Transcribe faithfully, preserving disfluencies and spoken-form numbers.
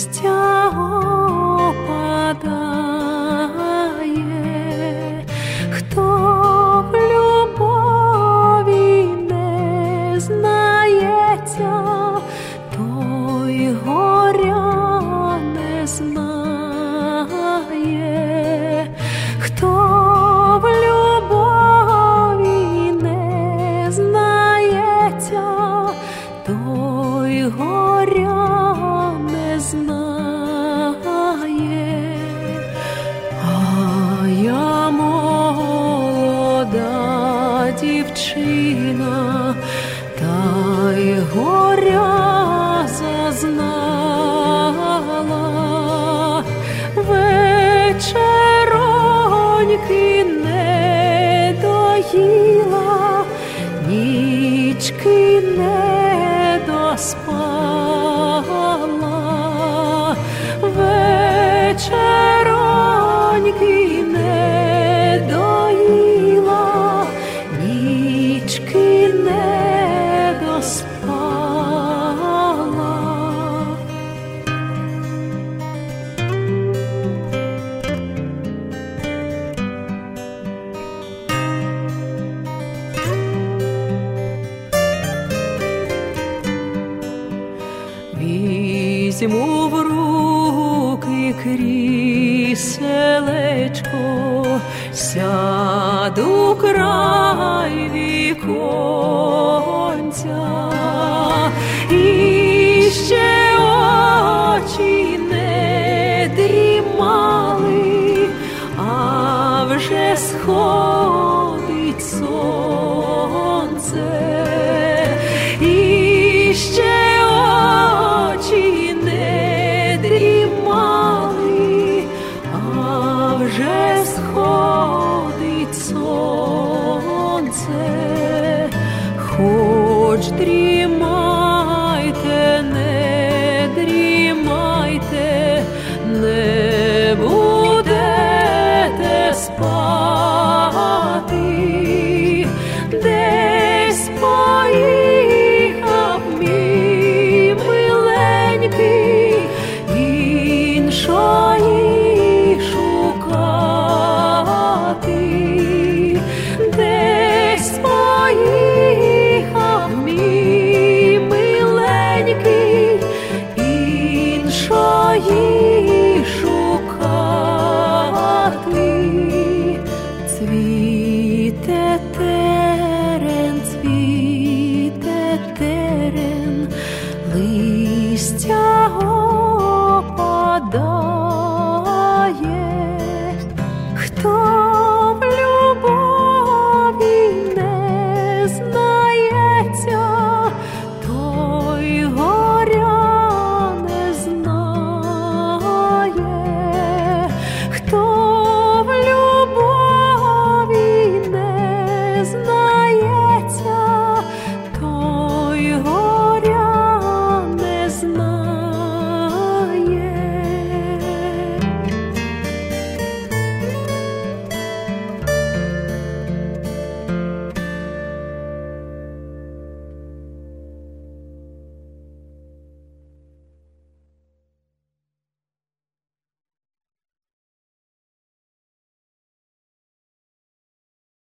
листя опадає, хто в любові не знається, той горя не знає, хто в любові не знається, той горя не знає. А я молода дівчина, та й горя зазнала, вечероньки не доїла, нічки не доспала, вечероньки не доїла, нічки не доспала. Візьму в руки кріселечко, сяду край віконця, і ще очі не дрімали, а вже сходить сонце, і ще очі не дрімали, а вже сходить сонце. Хоч дрімайте, не дрімайте, не будете спати, десь поїхав мій миленький, іншої шукати, десь поїхав мій миленький, іншої шукати. Цвіте терен, цвіте терен, листя опадає, хто